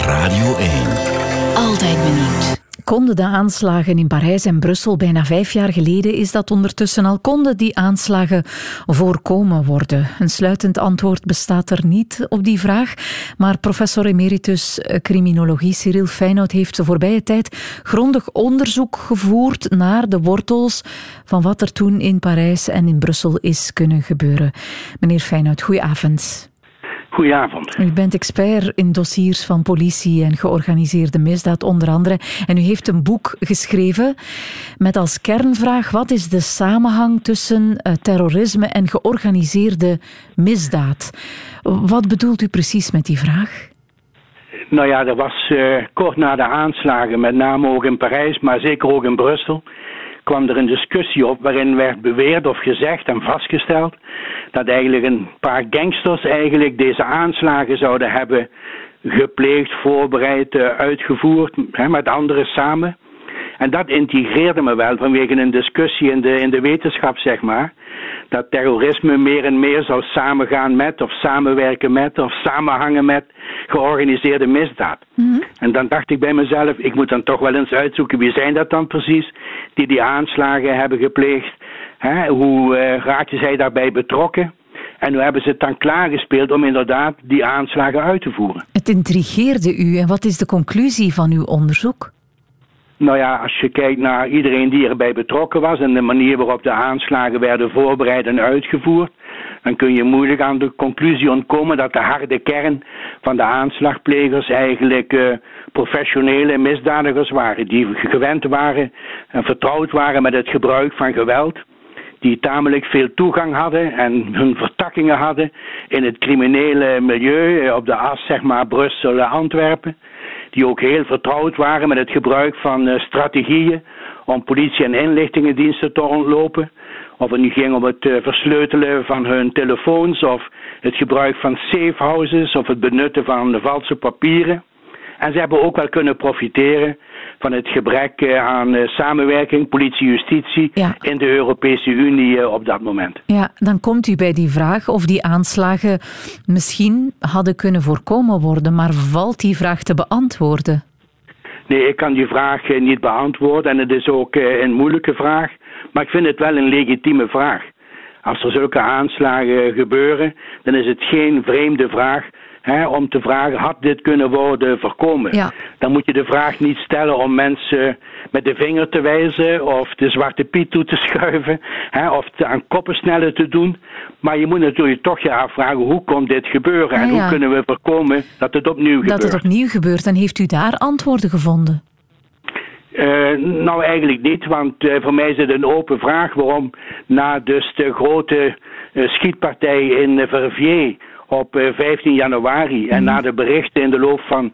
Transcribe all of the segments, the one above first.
Radio 1. Altijd benieuwd. Konden de aanslagen in Parijs en Brussel bijna 5 jaar geleden, is dat ondertussen al, konden die aanslagen voorkomen worden? Een sluitend antwoord bestaat er niet op die vraag, maar professor emeritus criminologie Cyril Feyenoord heeft de voorbije tijd grondig onderzoek gevoerd naar de wortels van wat er toen in Parijs en in Brussel is kunnen gebeuren. Meneer Feyenoord, goedenavond. Goedenavond. U bent expert in dossiers van politie en georganiseerde misdaad onder andere. En u heeft een boek geschreven met als kernvraag: wat is de samenhang tussen terrorisme en georganiseerde misdaad? Wat bedoelt u precies met die vraag? Nou ja, er was kort na de aanslagen, met name ook in Parijs, maar zeker ook in Brussel, kwam er een discussie op waarin werd beweerd of gezegd en vastgesteld dat eigenlijk een paar gangsters eigenlijk deze aanslagen zouden hebben gepleegd, voorbereid, uitgevoerd, met anderen samen. En dat integreerde me wel vanwege een discussie in de wetenschap, zeg maar, dat terrorisme meer en meer zou samengaan met, of samenwerken met, of samenhangen met georganiseerde misdaad. Mm-hmm. En dan dacht ik bij mezelf, ik moet dan toch wel eens uitzoeken, wie zijn dat dan precies, die aanslagen hebben gepleegd? Hoe raakten zij daarbij betrokken? En hoe hebben ze het dan klaargespeeld om inderdaad die aanslagen uit te voeren? Het intrigeerde u. En wat is de conclusie van uw onderzoek? Nou ja, als je kijkt naar iedereen die erbij betrokken was en de manier waarop de aanslagen werden voorbereid en uitgevoerd, dan kun je moeilijk aan de conclusie ontkomen dat de harde kern van de aanslagplegers eigenlijk professionele misdadigers waren, die gewend waren en vertrouwd waren met het gebruik van geweld, die tamelijk veel toegang hadden en hun vertakkingen hadden in het criminele milieu op de as, zeg maar, Brussel-Antwerpen. Die ook heel vertrouwd waren met het gebruik van strategieën om politie- en inlichtingendiensten te ontlopen. Of het nu ging om het versleutelen van hun telefoons, of het gebruik van safehouses, of het benutten van valse papieren. En ze hebben ook wel kunnen profiteren van het gebrek aan samenwerking, politie-justitie in de Europese Unie op dat moment. Ja, dan komt u bij die vraag of die aanslagen misschien hadden kunnen voorkomen worden, maar valt die vraag te beantwoorden? Nee, ik kan die vraag niet beantwoorden en het is ook een moeilijke vraag, maar ik vind het wel een legitieme vraag. Als er zulke aanslagen gebeuren, dan is het geen vreemde vraag om te vragen, had dit kunnen worden voorkomen? Ja. Dan moet je de vraag niet stellen om mensen met de vinger te wijzen of de zwarte piet toe te schuiven of aan koppensnellen te doen. Maar je moet natuurlijk toch je afvragen, hoe kon dit gebeuren? En hoe kunnen we voorkomen dat het opnieuw gebeurt? Dat het opnieuw gebeurt. En heeft u daar antwoorden gevonden? Nou, eigenlijk niet, want voor mij is het een open vraag waarom na dus de grote schietpartij in Verviers op 15 januari en na de berichten in de loop van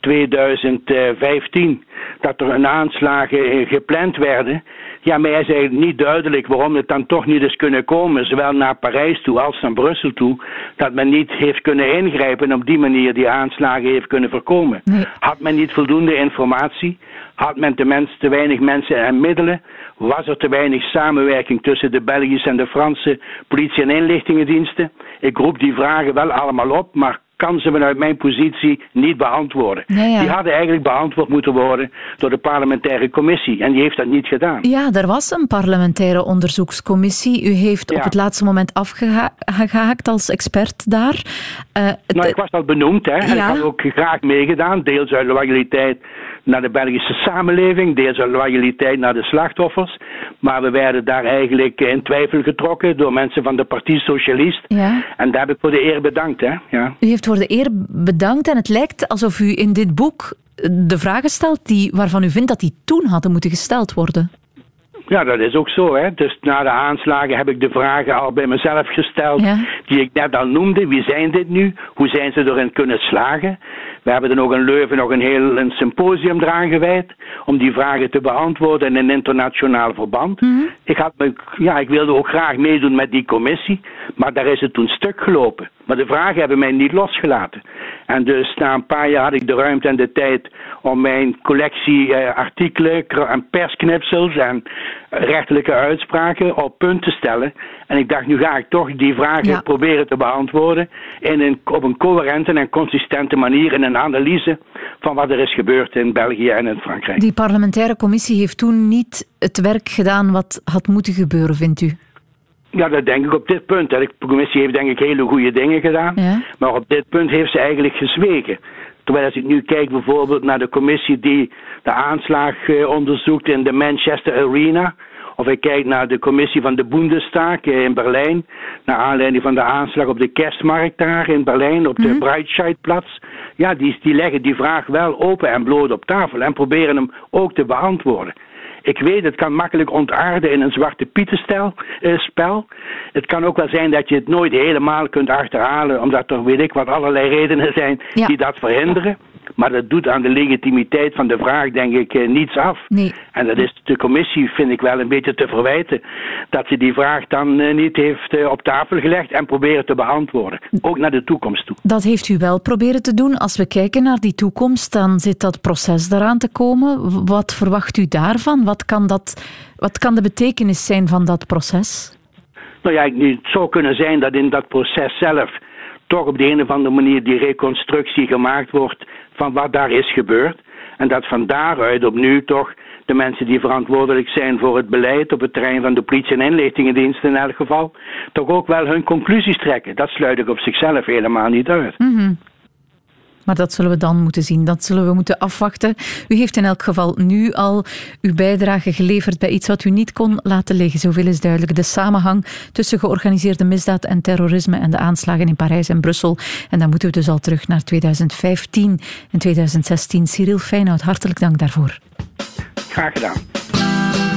2015 dat er een aanslagen gepland werden. Ja, mij is eigenlijk niet duidelijk waarom het dan toch niet is kunnen komen, zowel naar Parijs toe als naar Brussel toe, dat men niet heeft kunnen ingrijpen en op die manier die aanslagen heeft kunnen voorkomen. Nee. Had men niet voldoende informatie? Had men te weinig mensen en middelen? Was er te weinig samenwerking tussen de Belgische en de Franse politie- en inlichtingendiensten? Ik roep die vragen wel allemaal op, maar kan ze vanuit mijn positie niet beantwoorden. Ja. Die hadden eigenlijk beantwoord moeten worden door de parlementaire commissie. En die heeft dat niet gedaan. Ja, er was een parlementaire onderzoekscommissie. U heeft op het laatste moment afgehaakt als expert daar. Ik was al benoemd. En ik had ook graag meegedaan. Deels uit loyaliteit naar de Belgische samenleving. Deels uit loyaliteit naar de slachtoffers. Maar we werden daar eigenlijk in twijfel getrokken door mensen van de Parti Socialist. Ja. En daar heb ik voor de eer bedankt. Ja. U heeft voor de eer bedankt en het lijkt alsof u in dit boek de vragen stelt waarvan u vindt dat die toen hadden moeten gesteld worden. Ja, dat is ook zo. Dus na de aanslagen heb ik de vragen al bij mezelf gesteld die ik net al noemde. Wie zijn dit nu? Hoe zijn ze erin kunnen slagen? We hebben dan ook in Leuven nog een symposium eraan gewijd om die vragen te beantwoorden in een internationaal verband. Mm-hmm. Ik wilde ook graag meedoen met die commissie, maar daar is het toen stuk gelopen. Maar de vragen hebben mij niet losgelaten. En dus na een paar jaar had ik de ruimte en de tijd om mijn collectie artikelen en persknipsels en rechterlijke uitspraken op punt te stellen. En ik dacht, nu ga ik toch die vragen proberen te beantwoorden op een coherente en consistente manier in een analyse van wat er is gebeurd in België en in Frankrijk. Die parlementaire commissie heeft toen niet het werk gedaan wat had moeten gebeuren, vindt u? Ja, dat denk ik op dit punt. De commissie heeft denk ik hele goede dingen gedaan. Ja. Maar op dit punt heeft ze eigenlijk gezwegen. Terwijl als ik nu kijk bijvoorbeeld naar de commissie die de aanslag onderzoekt in de Manchester Arena. Of ik kijk naar de commissie van de Bundestag in Berlijn. Naar aanleiding van de aanslag op de kerstmarkt daar in Berlijn. Op de Breitscheidplatz. Ja, die leggen die vraag wel open en bloot op tafel. En proberen hem ook te beantwoorden. Ik weet, het kan makkelijk ontaarden in een zwarte pietenspel. Het kan ook wel zijn dat je het nooit helemaal kunt achterhalen, omdat er, weet ik wat, allerlei redenen zijn die dat verhinderen. Maar dat doet aan de legitimiteit van de vraag, denk ik, niets af. Nee. En dat is de commissie, vind ik wel een beetje te verwijten, dat ze die vraag dan niet heeft op tafel gelegd en proberen te beantwoorden. Ook naar de toekomst toe. Dat heeft u wel proberen te doen. Als we kijken naar die toekomst, dan zit dat proces eraan te komen. Wat verwacht u daarvan? Wat kan de betekenis zijn van dat proces? Nou ja, het zou kunnen zijn dat in dat proces zelf toch op de een of andere manier die reconstructie gemaakt wordt van wat daar is gebeurd. En dat van daaruit opnieuw toch de mensen die verantwoordelijk zijn voor het beleid op het terrein van de politie- en inlichtingendiensten in elk geval, toch ook wel hun conclusies trekken. Dat sluit ik op zichzelf helemaal niet uit. Mm-hmm. Maar dat zullen we dan moeten zien. Dat zullen we moeten afwachten. U heeft in elk geval nu al uw bijdrage geleverd bij iets wat u niet kon laten liggen. Zoveel is duidelijk. De samenhang tussen georganiseerde misdaad en terrorisme en de aanslagen in Parijs en Brussel. En dan moeten we dus al terug naar 2015 en 2016. Cyril Feyenoord, hartelijk dank daarvoor. Graag gedaan.